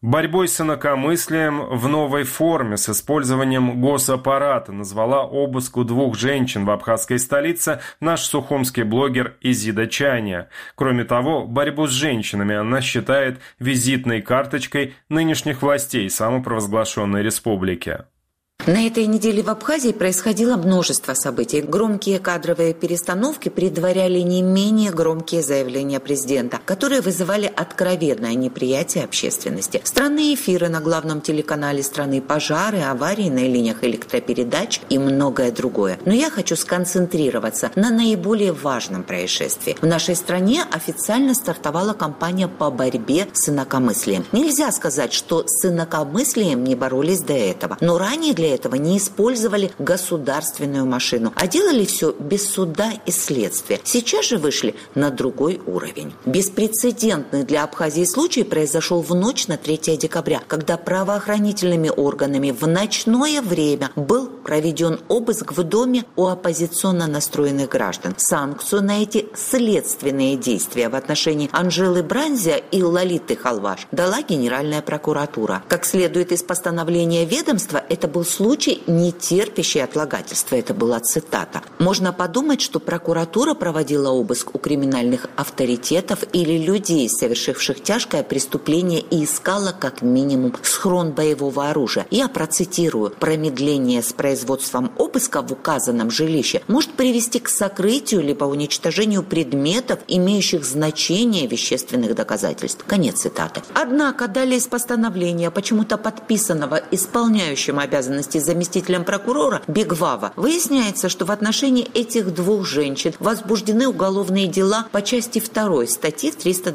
Борьбой с инакомыслием в новой форме с использованием госаппарата назвала обыск у 2 женщин в абхазской столице наш сухумский блогер Изида Чания. Кроме того, борьбу с женщинами она считает визитной карточкой нынешних властей самопровозглашенной республики. На этой неделе в Абхазии происходило множество событий. Громкие кадровые перестановки предваряли не менее громкие заявления президента, которые вызывали откровенное неприятие общественности. Странные эфиры на главном телеканале страны, пожары, аварии на линиях электропередач и многое другое. Но я хочу сконцентрироваться на наиболее важном происшествии. В нашей стране официально стартовала кампания по борьбе с инакомыслием. Нельзя сказать, что с инакомыслием не боролись до этого, но ранее для этого не использовали государственную машину, а делали все без суда и следствия. Сейчас же вышли на другой уровень. Беспрецедентный для Абхазии случай произошел в ночь на 3 декабря, когда правоохранительными органами в ночное время был проведен обыск в доме у оппозиционно настроенных граждан. Санкцию на эти следственные действия в отношении Анжелы Бранзия и Лолиты Халваш дала Генеральная прокуратура. Как следует из постановления ведомства, это был случай, не терпящий отлагательства. Это была цитата. Можно подумать, что прокуратура проводила обыск у криминальных авторитетов или людей, совершивших тяжкое преступление, и искала как минимум схрон боевого оружия. Я процитирую: «Промедление с производством обыска в указанном жилище может привести к сокрытию либо уничтожению предметов, имеющих значение вещественных доказательств». Конец цитаты. Однако далее из постановления, почему-то подписанного исполняющим обязанности заместителем прокурора Бегвава, выясняется, что в отношении этих 2 женщин возбуждены уголовные дела по части 2 статьи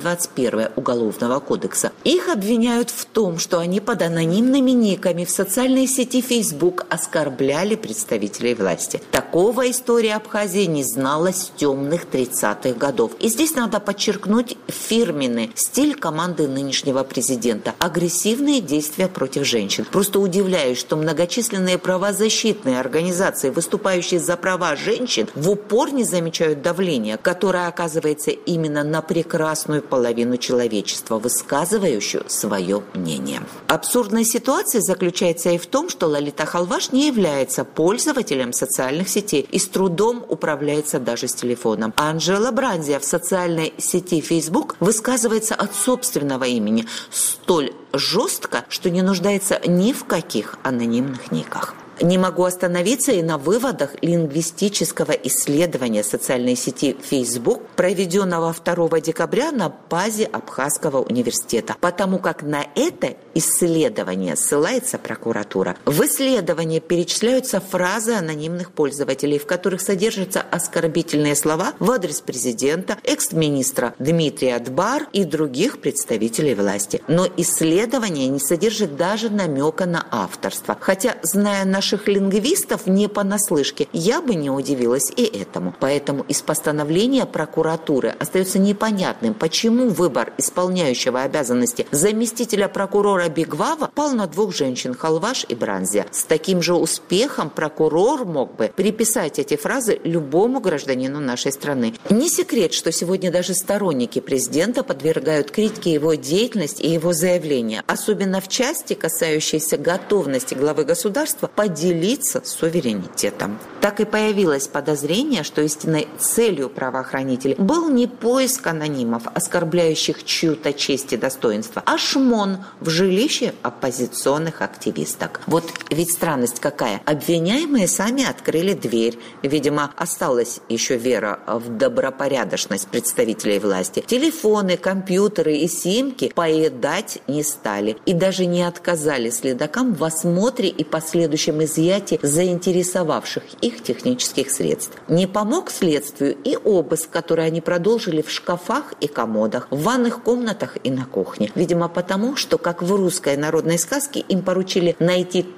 321 Уголовного кодекса. Их обвиняют в том, что они под анонимными никами в социальной сети Facebook оскорбляли представителей власти. Такого история Абхазии не знала с темных 30-х годов. И здесь надо подчеркнуть фирменный стиль команды нынешнего президента. Агрессивные действия против женщин. Просто удивляюсь, что многочисленные правозащитные организации, выступающие за права женщин, в упор не замечают давления, которое оказывается именно на прекрасную половину человечества, высказывающую свое мнение. Абсурдная ситуация заключается и в том, что Лолита Халваш не является пользователем социальных сетей и с трудом управляется даже с телефоном. А Анжела Бранзия в социальной сети Facebook высказывается от собственного имени столь жестко, что не нуждается ни в каких анонимных никах. Не могу остановиться и на выводах лингвистического исследования социальной сети Facebook, проведенного 2 декабря на базе Абхазского университета, потому как на это исследование ссылается прокуратура. В исследовании перечисляются фразы анонимных пользователей, в которых содержатся оскорбительные слова в адрес президента, экс-министра Дмитрия Дбар и других представителей власти. Но исследование не содержит даже намека на авторство. Хотя, зная наших лингвистов не понаслышке, я бы не удивилась и этому. Поэтому из постановления прокуратуры остается непонятным, почему выбор исполняющего обязанности заместителя прокурора Бегвава пал на 2 женщин, Халваш и Бранзия. С таким же успехом прокурор мог бы приписать эти фразы любому гражданину нашей страны. Не секрет, что сегодня даже сторонники президента подвергают критике его деятельность и его заявления, особенно в части, касающейся готовности главы государства поделиться суверенитетом. Так и появилось подозрение, что истинной целью правоохранителей был не поиск анонимов, оскорбляющих чью-то честь и достоинство, а шмон в жилище оппозиционных активисток. Вот ведь странность какая. Обвиняемые сами открыли дверь. Видимо, осталась еще вера в добропорядочность представителей власти. Телефоны, компьютеры и симки поедать не стали. И даже не отказали следакам в осмотре и последующем изъятии заинтересовавших их технических средств. Не помог следствию и обыск, который они продолжили в шкафах и комодах, в ванных комнатах и на кухне. Видимо, потому, что, как в русской народной сказке, им поручили найти то,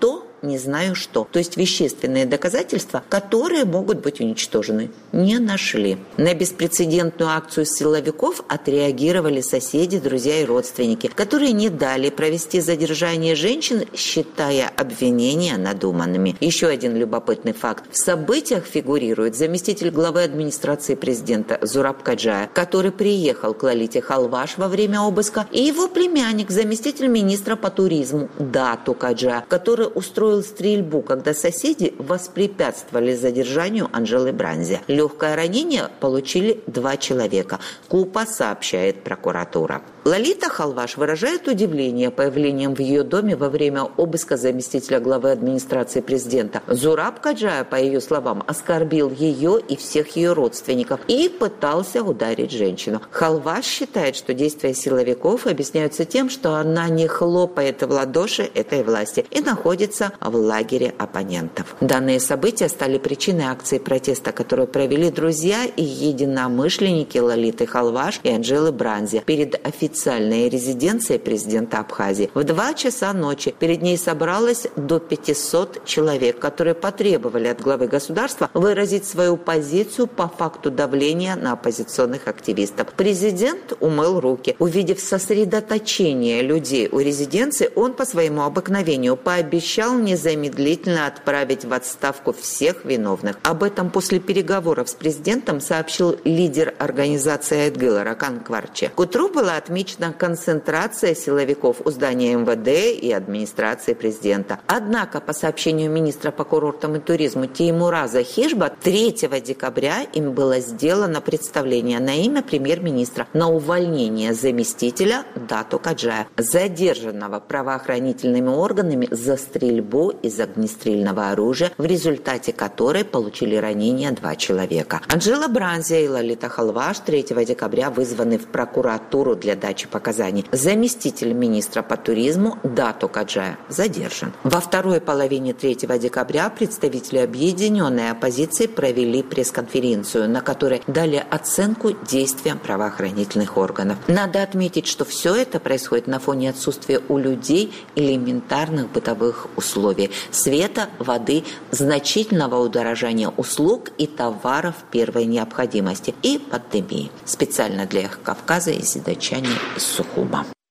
не знаю что. То есть вещественные доказательства, которые могут быть уничтожены, не нашли. На беспрецедентную акцию силовиков отреагировали соседи, друзья и родственники, которые не дали провести задержание женщин, считая обвинения надуманными. Еще один любопытный факт. В событиях фигурирует заместитель главы администрации президента Зураб Каджая, который приехал к Лалите Халваш во время обыска, и его племянник, заместитель министра по туризму Дату Каджая, который устроил стрельбу, когда соседи воспрепятствовали задержанию Анжелы Бранзи. Легкое ранение получили 2 человека. КУПА, сообщает прокуратура. Лалита Халваш выражает удивление появлением в ее доме во время обыска заместителя главы администрации президента. Зураб Каджая, по ее словам, оскорбил ее и всех ее родственников и пытался ударить женщину. Халваш считает, что действия силовиков объясняются тем, что она не хлопает в ладоши этой власти и находится в лагере оппонентов. Данные события стали причиной акции протеста, которую провели друзья и единомышленники Лалиты Халваш и Анжелы Бранзи перед официальной резиденцией президента Абхазии. В 2 часа ночи перед ней собралось до 500 человек, которые потребовали от главы государства выразить свою позицию по факту давления на оппозиционных активистов. Президент умыл руки. Увидев сосредоточение людей у резиденции, он по своему обыкновению пообещал незамедлительно отправить в отставку всех виновных. Об этом после переговоров с президентом сообщил лидер организации Айтгыла Ракан Кварчи. К утру была отмечена концентрация силовиков у здания МВД и администрации президента. Однако, по сообщению министра по курортам и туризму Теймураза Хижба, 3 декабря им было сделано представление на имя премьер-министра на увольнение заместителя Дату Каджая, задержанного правоохранительными органами за стрельбу из огнестрельного оружия, в результате которой получили ранения 2 человека. Анжела Бранзи и Лалита Халваш 3 декабря вызваны в прокуратуру для дачи показаний. Заместитель министра по туризму Дату Каджая задержан. Во второй половине 3 декабря представители объединенной оппозиции провели пресс-конференцию, на которой дали оценку действиям правоохранительных органов. Надо отметить, что все это происходит на фоне отсутствия у людей элементарных бытовых условий: света, воды, значительного удорожания услуг и товаров первой необходимости и пандемии. Специально для Кавказа из Изида Чаня из Сухума.